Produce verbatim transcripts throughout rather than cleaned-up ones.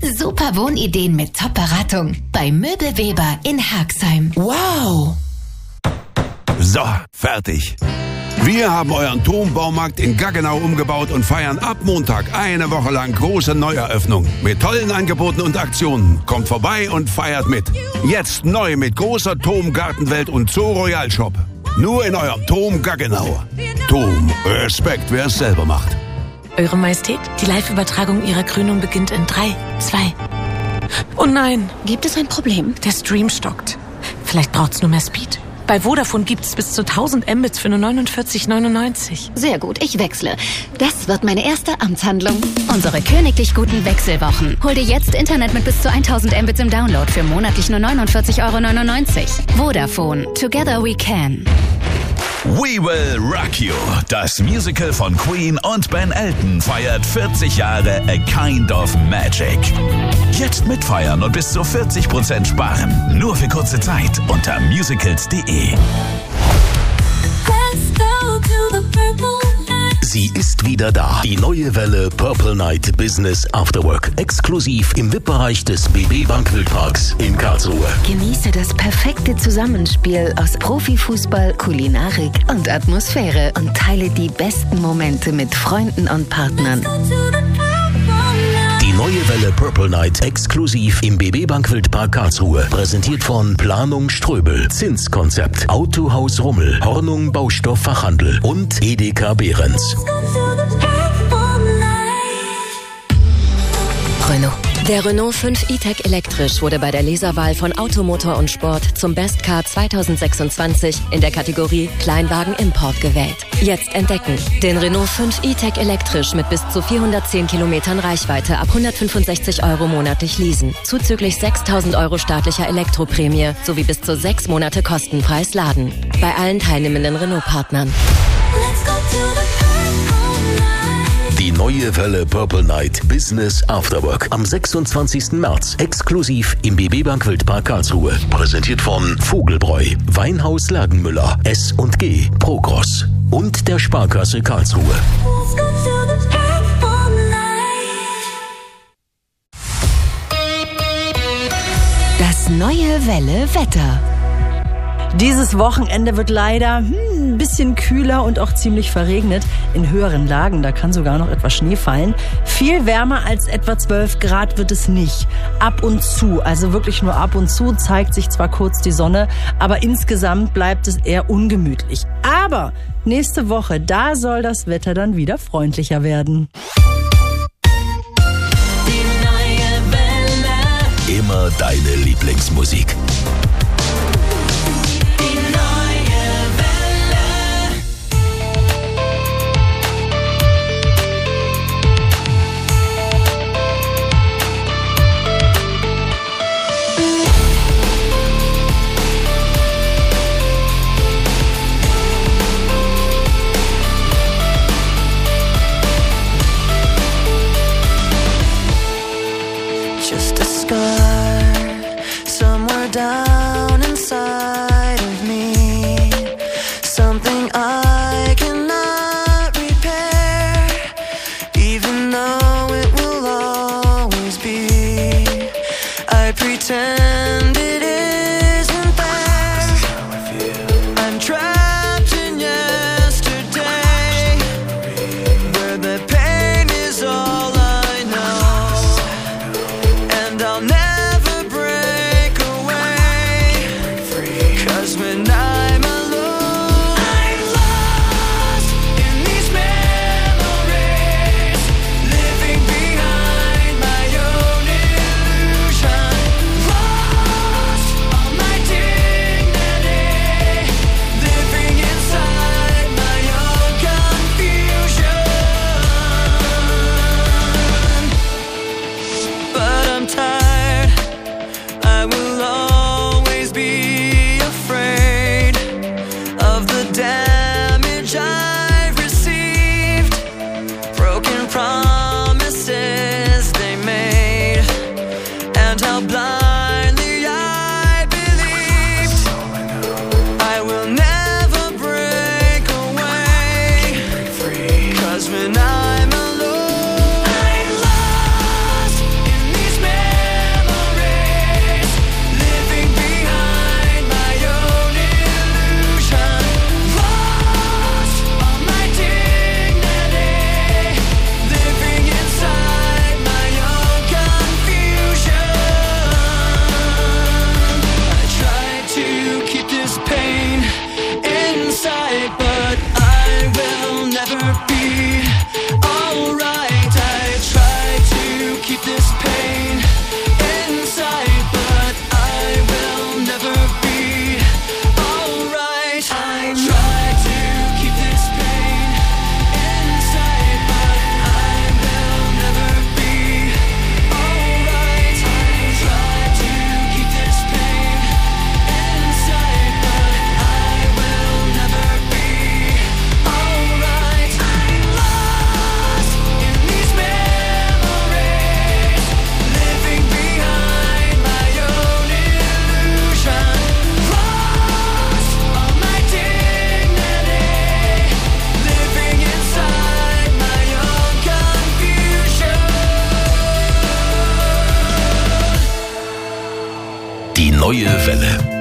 Super Wohnideen mit Top-Beratung bei Möbelweber in Herxheim. Wow! So, fertig. Wir haben euren Turmbaumarkt in Gaggenau umgebaut und feiern ab Montag eine Woche lang große Neueröffnung. Mit tollen Angeboten und Aktionen. Kommt vorbei und feiert mit. Jetzt neu mit großer Tom Gartenwelt und Zoo Royal Shop. Nur in eurem Tom Gaggenau. Tom, Respekt, wer es selber macht. Eure Majestät, die Live-Übertragung Ihrer Krönung beginnt in drei, zwei. Oh nein! Gibt es ein Problem? Der Stream stockt. Vielleicht braucht's nur mehr Speed. Bei Vodafone gibt's bis zu tausend Mbits für nur neunundvierzig neunundneunzig. Sehr gut, ich wechsle. Das wird meine erste Amtshandlung. Unsere königlich guten Wechselwochen. Hol dir jetzt Internet mit bis zu tausend Mbits im Download für monatlich nur neunundvierzig neunundneunzig Euro. Vodafone. Together we can. We Will Rock You. Das Musical von Queen und Ben Elton feiert vierzig Jahre A Kind of Magic. Jetzt mitfeiern und bis zu vierzig Prozent sparen. Nur für kurze Zeit unter musicals punkt de. Sie ist wieder da. Die neue Welle Purple Night Business Afterwork. Exklusiv im V I P-Bereich des B B Bank Wildparks in Karlsruhe. Genieße das perfekte Zusammenspiel aus Profifußball, Kulinarik und Atmosphäre und teile die besten Momente mit Freunden und Partnern. Die neue Welle Purple Night exklusiv im B B Bank Wildpark Karlsruhe. Präsentiert von Planung Ströbel, Zinskonzept, Autohaus Rummel, Hornung Baustoff Fachhandel und Edeka Behrens. Renault. Der Renault fünf E-Tech elektrisch wurde bei der Leserwahl von Automotor und Sport zum Best Car zwanzig sechsundzwanzig in der Kategorie Kleinwagen Import gewählt. Jetzt entdecken. Den Renault fünf E-Tech elektrisch mit bis zu vierhundertzehn Kilometern Reichweite ab hundertfünfundsechzig Euro monatlich leasen. Zuzüglich sechstausend Euro staatlicher Elektroprämie sowie bis zu sechs Monate kostenfreies Laden. Bei allen teilnehmenden Renault-Partnern. Die neue Welle Purple Night Business Afterwork am sechsundzwanzigsten März exklusiv im B B Bank Wildpark Karlsruhe. Präsentiert von Vogelbräu, Weinhaus Ladenmüller, S und G, Progros und der Sparkasse Karlsruhe. Das neue Welle Wetter. Dieses Wochenende wird leider hm, ein bisschen kühler und auch ziemlich verregnet. In höheren Lagen, da kann sogar noch etwas Schnee fallen. Viel wärmer als etwa zwölf Grad wird es nicht. Ab und zu, also wirklich nur ab und zu, zeigt sich zwar kurz die Sonne, aber insgesamt bleibt es eher ungemütlich. Aber nächste Woche, da soll das Wetter dann wieder freundlicher werden. Die neue Welle. Immer deine Lieblingsmusik. Just a scar somewhere down inside of me, something I cannot repair, even though it will always be. I pretend it isn't there. I'm trapped in yesterday, where the pain is all I know. I'll never break away, 'cause when I'm alone, I'm lost in these memories, living behind my own illusion, lost all my dignity, living inside my own confusion. But I'm tired, I will always be afraid of the damage I've received, broken promises they made, and how blindly I believed. I will never break away, 'cause when I'm alone, I'm lost in these memories. Die neue Welle.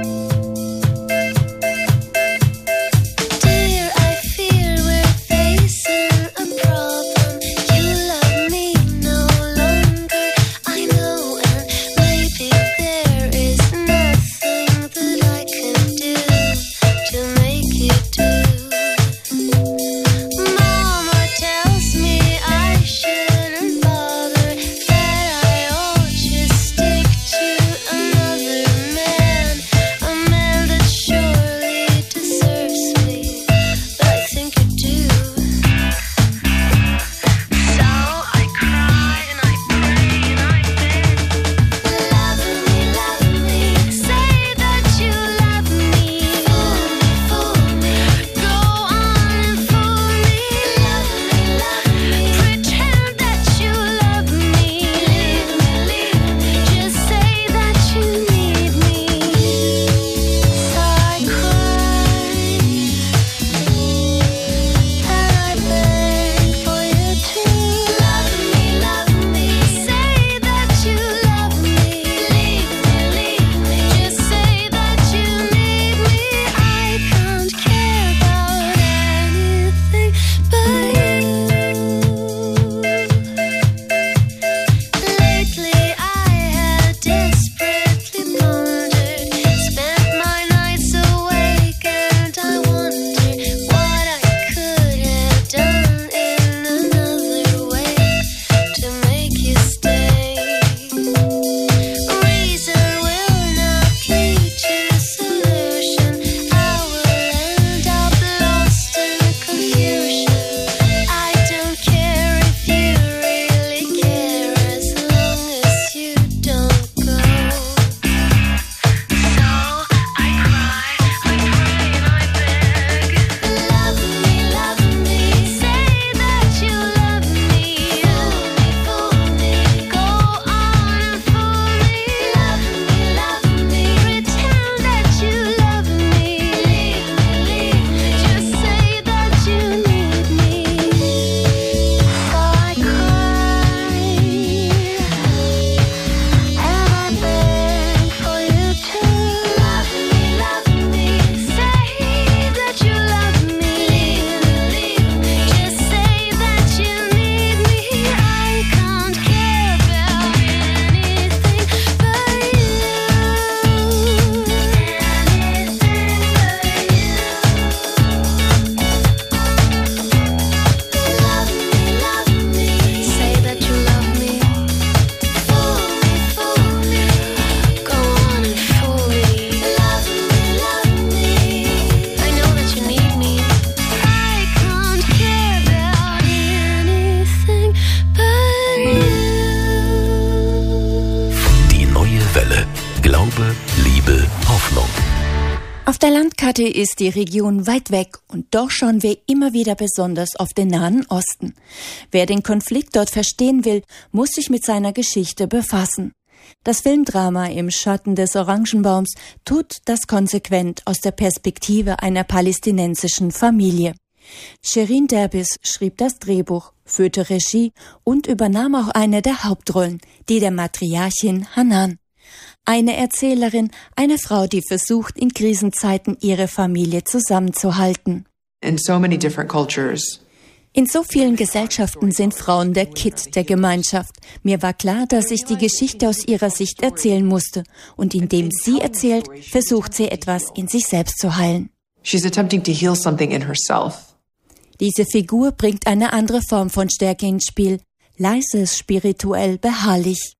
Auf der Landkarte ist die Region weit weg und doch schauen wir immer wieder besonders auf den Nahen Osten. Wer den Konflikt dort verstehen will, muss sich mit seiner Geschichte befassen. Das Filmdrama Im Schatten des Orangenbaums tut das konsequent aus der Perspektive einer palästinensischen Familie. Shirin Derbis schrieb das Drehbuch, führte Regie und übernahm auch eine der Hauptrollen, die der Matriarchin Hanan. Eine Erzählerin, eine Frau, die versucht, in Krisenzeiten ihre Familie zusammenzuhalten. In so many different cultures. In so vielen Gesellschaften sind Frauen der Kitt der Gemeinschaft. Mir war klar, dass ich die Geschichte aus ihrer Sicht erzählen musste. Und indem sie erzählt, versucht sie etwas in sich selbst zu heilen. She's attempting to heal something in herself. Diese Figur bringt eine andere Form von Stärke ins Spiel. Leise, spirituell, beharrlich.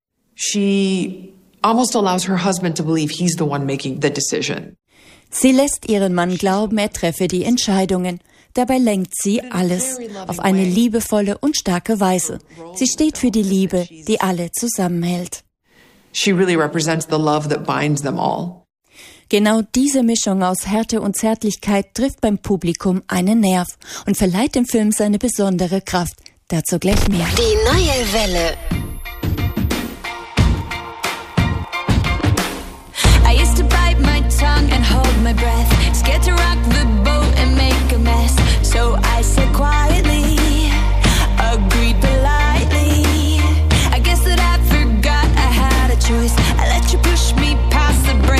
She almost allows her husband to believe he's the one making the decision. Sie lässt ihren Mann glauben, er treffe die Entscheidungen. Dabei lenkt sie alles auf eine liebevolle und starke Weise. Sie steht für die Liebe, die alle zusammenhält. She really represents the love that binds them all. Genau diese Mischung aus Härte und Zärtlichkeit trifft beim Publikum einen Nerv und verleiht dem Film seine besondere Kraft. Dazu gleich mehr. Die neue Welle. I used to bite my tongue and hold my breath, scared to rock the boat and make a mess. So I said quietly, agreed politely. I guess that I forgot I had a choice. I let you push me past the brink.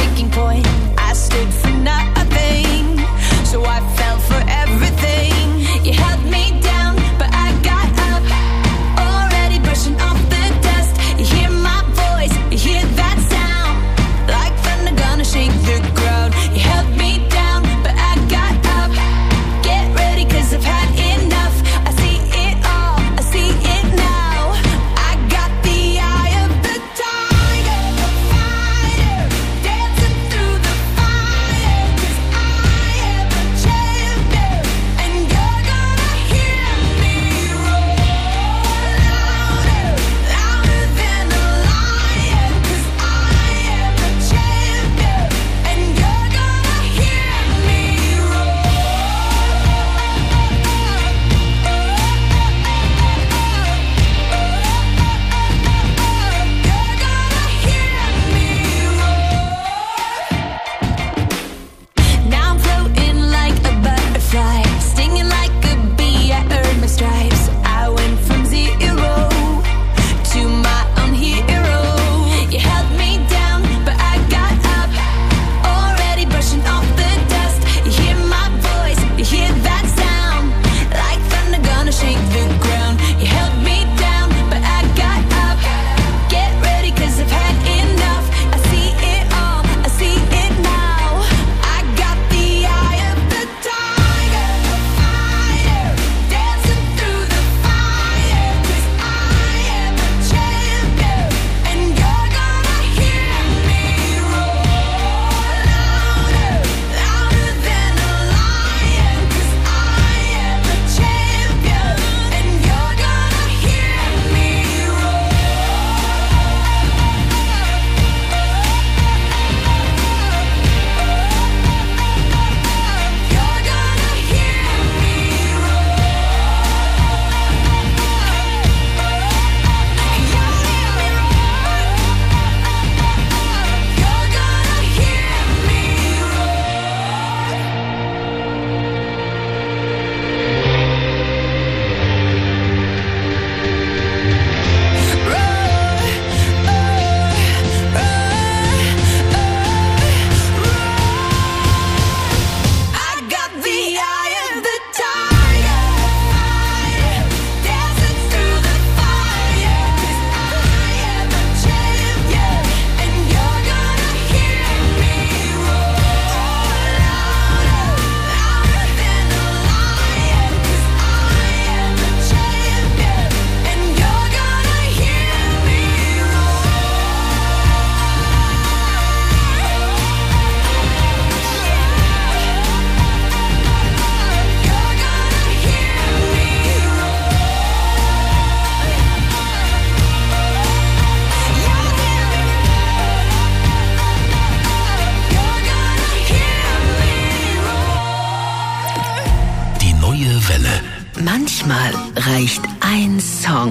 reicht ein Song.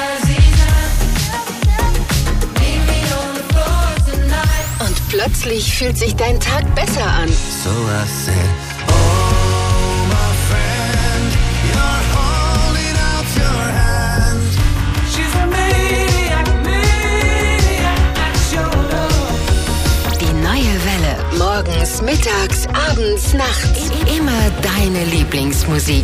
Und plötzlich fühlt sich dein Tag besser an. So I said, oh my friend, you're holding out your hand. She's a maniac, maniac at your love. Die neue Welle. Morgens, mittags, abends, nachts. Immer deine Lieblingsmusik.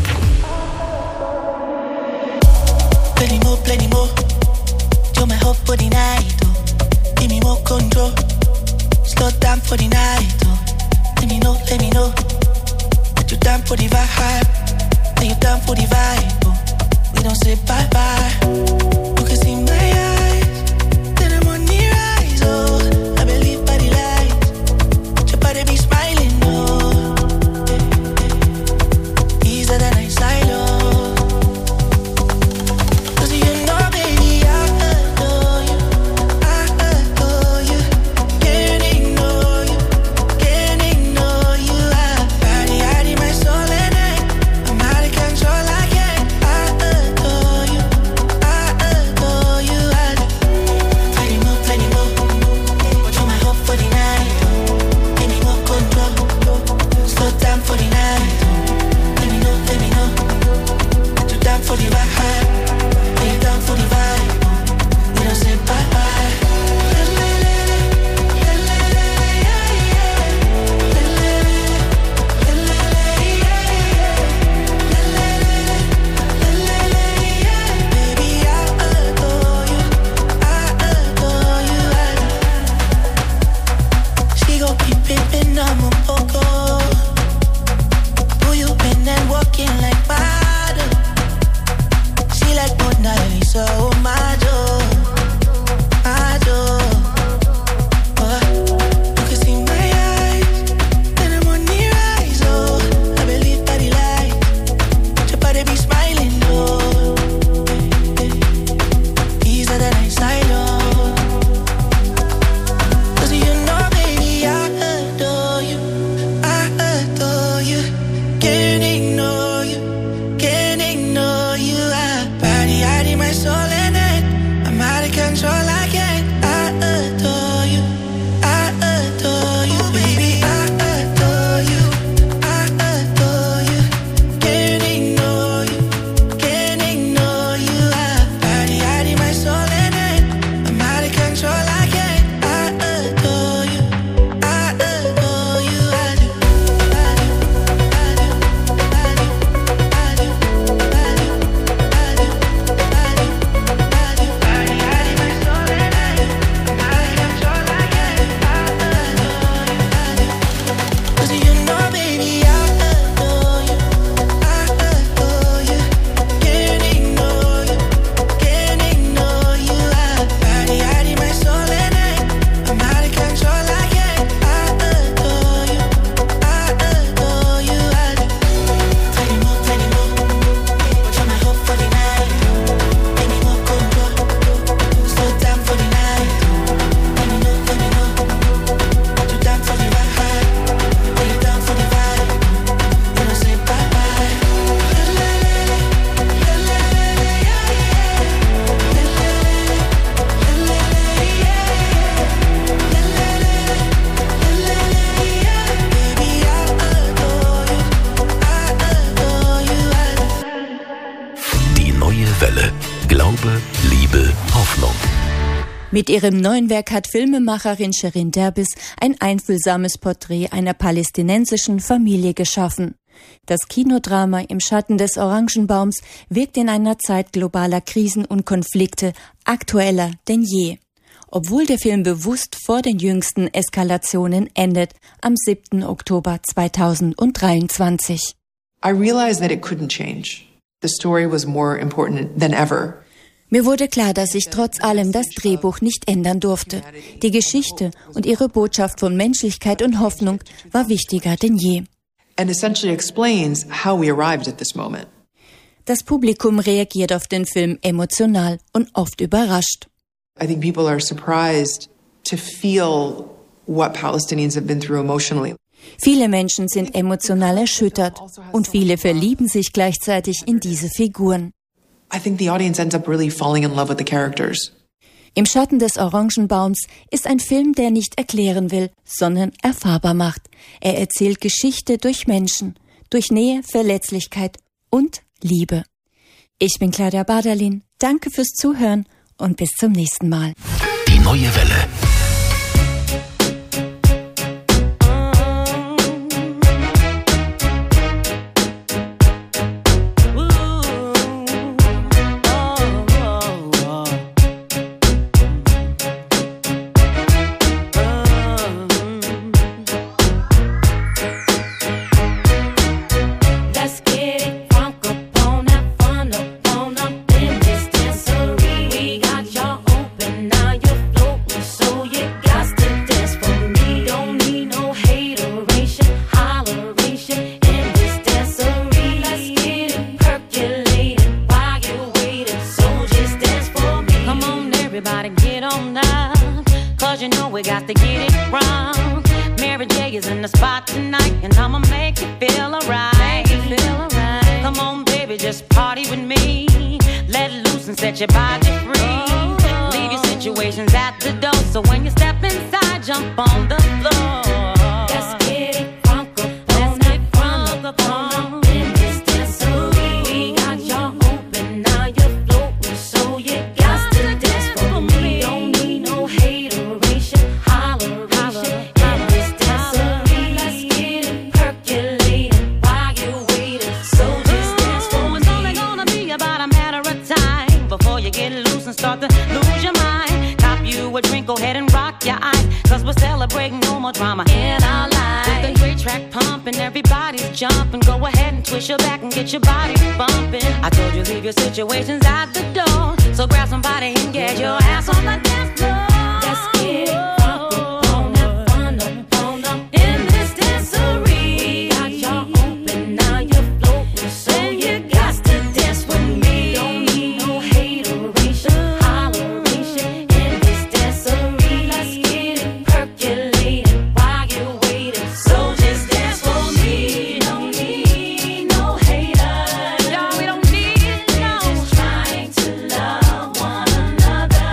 Plenty more, plenty more. You're my hope for the night. Oh. Give me more control. Slow down for the night. Oh. Let me know, let me know that you're down for the vibe. That you're down for the vibe. Oh. We don't say bye bye. You can see my eyes. Then I'm on the rise. Oh, I believe by the light. Your body be smiling. Oh, easier than I silo. Mit ihrem neuen Werk hat Filmemacherin Shirin Derbis ein einfühlsames Porträt einer palästinensischen Familie geschaffen. Das Kinodrama Im Schatten des Orangenbaums wirkt in einer Zeit globaler Krisen und Konflikte aktueller denn je. Obwohl der Film bewusst vor den jüngsten Eskalationen endet, am siebten Oktober zweitausenddreiundzwanzig. I realized that it couldn't change. The story was more important than ever. Mir wurde klar, dass ich trotz allem das Drehbuch nicht ändern durfte. Die Geschichte und ihre Botschaft von Menschlichkeit und Hoffnung war wichtiger denn je. And essentially explains how we arrived at this moment. Das Publikum reagiert auf den Film emotional und oft überrascht. I think people are surprised to feel what Palestinians have been through emotionally. Viele Menschen sind emotional erschüttert und viele verlieben sich gleichzeitig in diese Figuren. I think the audience ends up really falling in love with the characters. Im Schatten des Orangenbaums ist ein Film, der nicht erklären will, sondern erfahrbar macht. Er erzählt Geschichte durch Menschen, durch Nähe, Verletzlichkeit und Liebe. Ich bin Claudia Baderlin, danke fürs Zuhören und bis zum nächsten Mal. Die neue Welle. Set your body free. Leave your situations at the door. So when you step inside, jump on the floor. Let's get it crunk up. Let's get crunk up in this dancery. We got y'all open, now you're floating, so you got to dance for me. Don't need no hateration, holleration in this dancery. Let's get it percolating while you're waiting. So just dance for me. It's only gonna be about a matter of time before you get loose and start to lose your mind. Cop you a drink, go ahead and rock your eyes, cause we're celebrating no more drama in our lives. With the great track pumping, everybody's jumping. Go ahead and twist your back and get your body bumping. I told you leave your situations at the door, so grab somebody and get your ass on the dance floor. Let's get it crunk up, on that fun up, on up in this dancery. We got y'all open, now you're floating, so you got to dance with me. Don't need no hateration, holleration in this dancery. Let's get it percolating while you're waiting. So just dance for me. Don't need no haters. No, we don't need it. No. We're just trying to love one another.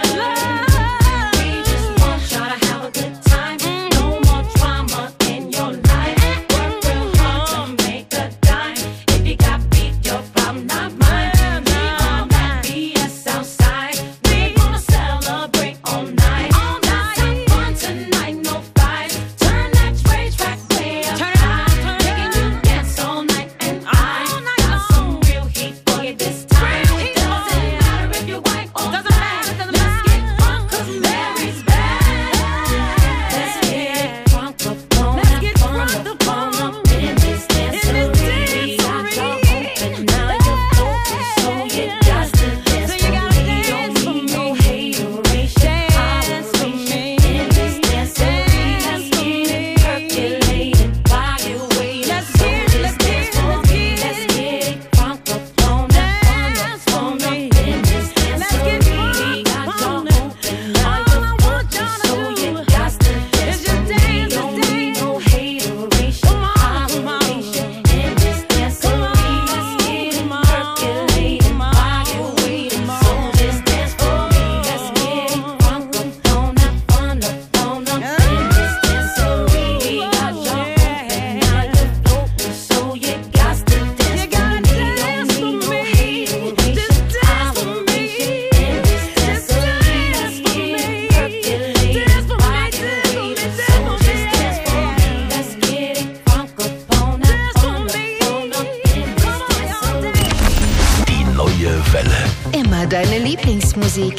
Love. We just want y'all to have a good time. No more drama in your life. Work real hard to make a dime. If you got beef, your problem, not mine. Leave all that B S outside. We gonna celebrate all night. Let's have fun tonight, no fights. Turn that rage track way up high. Making you dance all night, and I got some real heat for you this time. Doesn't matter if you're white or black. Let's get crunk, cause Mary's back. Let's get crunk up on that fun up, fun up in this dancery. We got y'all open, now you're floating, so you got to dance for me. Don't need no hateration, holleration in this dancery. Let's get it percolating while you're waiting. So just dance for me. Let's get it crunk up on that fun up, fun up in this dancery. We got y'all open, now you're floating, so you got to dance for me. Don't need no hateration, holleration in this dancery. Let's get it percolating while you're waiting. So just dance for me. Let's get it crunk up on that fun up, fun up in this dancery. We got y'all open, now you're floating, so you got to dance for me. Don't need no hateration, holleration in this dancery. Let's get it percolating while you're waiting. So just dance for me. Let's get it crunk up on that fun up, fun up in this dancery. Die neue Welle. Immer deine Lieblingsmusik.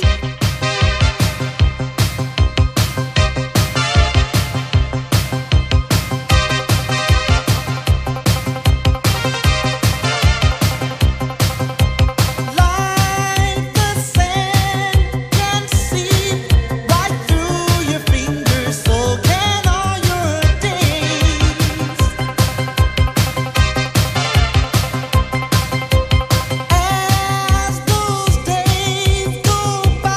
Like the sand can seep right through your fingers, so can all your days. As those days go by,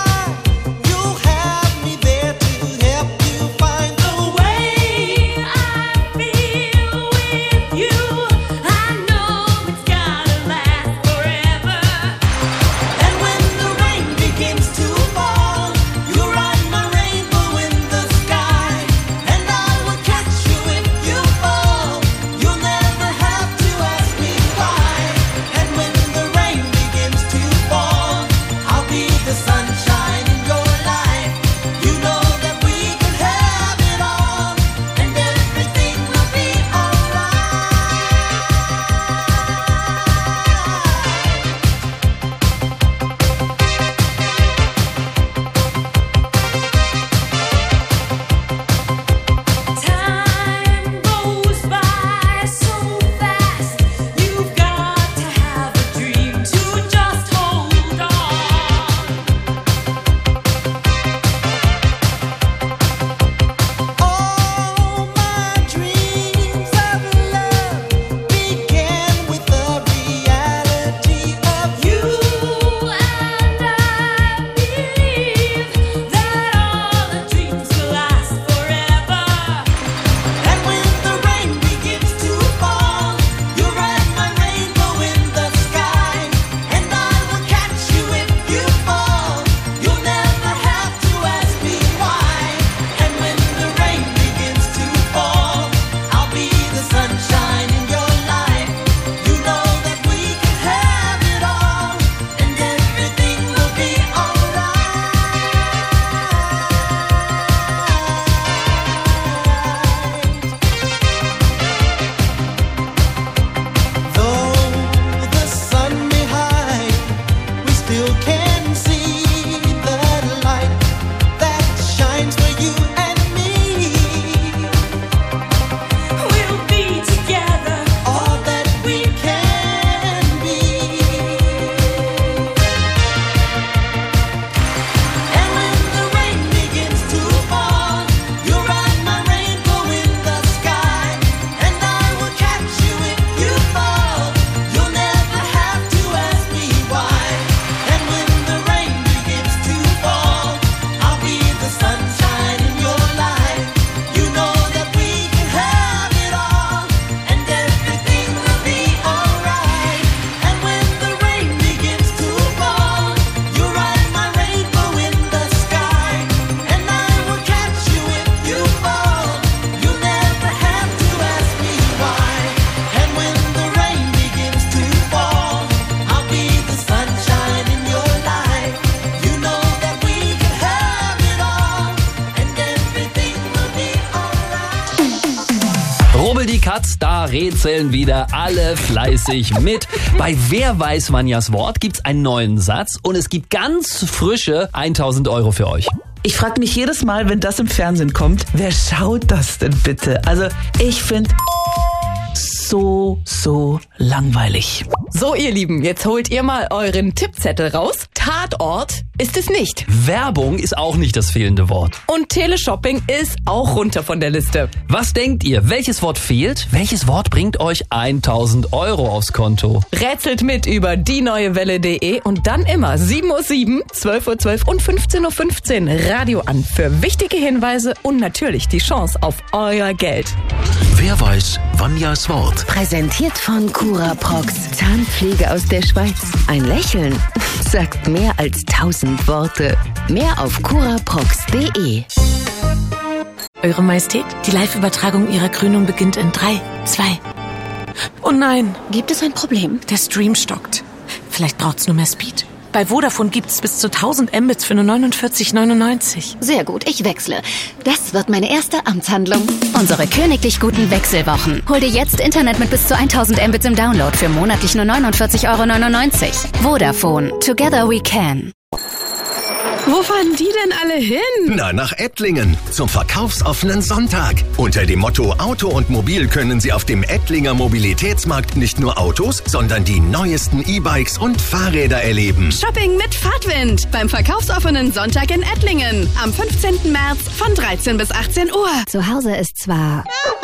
Rubbel die Katz, da rätseln wieder alle fleißig mit. Bei Wer weiß Vanjas Wort gibt's einen neuen Satz und es gibt ganz frische tausend Euro für euch. Ich frage mich jedes Mal, wenn das im Fernsehen kommt, wer schaut das denn bitte? Also ich finde so, so langweilig. So, ihr Lieben, jetzt holt ihr mal euren Tippzettel raus. Tatort ist es nicht. Werbung ist auch nicht das fehlende Wort. Und Teleshopping ist auch runter von der Liste. Was denkt ihr? Welches Wort fehlt? Welches Wort bringt euch tausend Euro aufs Konto? Rätselt mit über die neue Welle punkt de und dann immer sieben Uhr sieben, zwölf Uhr zwölf und fünfzehn Uhr fünfzehn Radio an für wichtige Hinweise und natürlich die Chance auf euer Geld. Wer weiß Vanjas Wort? Präsentiert von Curaprox. Zahnpflege aus der Schweiz. Ein Lächeln sagt mehr als tausend Worte. Mehr auf curaprox punkt de. Eure Majestät, die Live-Übertragung Ihrer Krönung beginnt in drei, zwei. Oh nein. Gibt es ein Problem? Der Stream stockt. Vielleicht braucht's nur mehr Speed. Bei Vodafone gibt's bis zu tausend Mbits für nur neunundvierzig neunundneunzig. Sehr gut, ich wechsle. Das wird meine erste Amtshandlung. Unsere königlich guten Wechselwochen. Hol dir jetzt Internet mit bis zu tausend Mbits im Download für monatlich nur neunundvierzig Euro neunundneunzig. Vodafone. Together we can. Wo fahren die denn alle hin? Na, nach Ettlingen. Zum verkaufsoffenen Sonntag. Unter dem Motto Auto und Mobil können Sie auf dem Ettlinger Mobilitätsmarkt nicht nur Autos, sondern die neuesten E-Bikes und Fahrräder erleben. Shopping mit Fahrtwind beim verkaufsoffenen Sonntag in Ettlingen. Am fünfzehnten März von dreizehn bis achtzehn Uhr. Zu Hause ist zwar...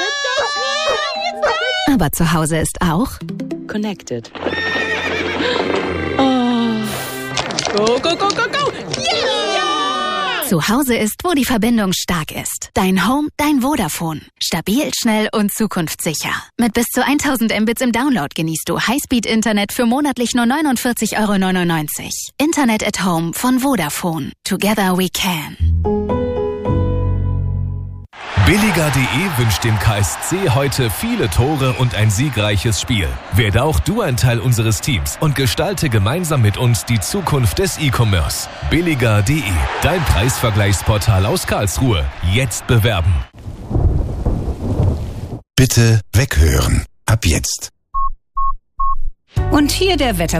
aber zu Hause ist auch... Connected. Go, go, go, go, go! Yeah! Zu Hause ist, wo die Verbindung stark ist. Dein Home, dein Vodafone. Stabil, schnell und zukunftssicher. Mit bis zu tausend Mbits im Download genießt du Highspeed-Internet für monatlich nur neunundvierzig Euro neunundneunzig. Internet at Home von Vodafone. Together we can. Billiger punkt de wünscht dem K S C heute viele Tore und ein siegreiches Spiel. Werde auch du ein Teil unseres Teams und gestalte gemeinsam mit uns die Zukunft des E-Commerce. Billiger punkt de, dein Preisvergleichsportal aus Karlsruhe. Jetzt bewerben. Bitte weghören. Ab jetzt. Und hier der Wetter